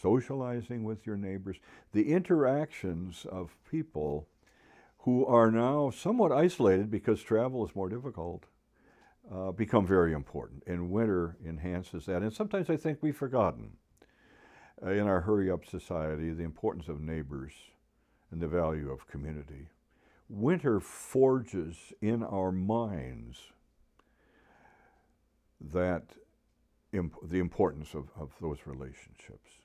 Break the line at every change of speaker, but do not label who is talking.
socializing with your neighbors, the interactions of people who are now somewhat isolated because travel is more difficult, become very important. And winter enhances that. And sometimes I think we've forgotten in our hurry-up society the importance of neighbors and the value of community. Winter forges in our minds that the importance of those relationships.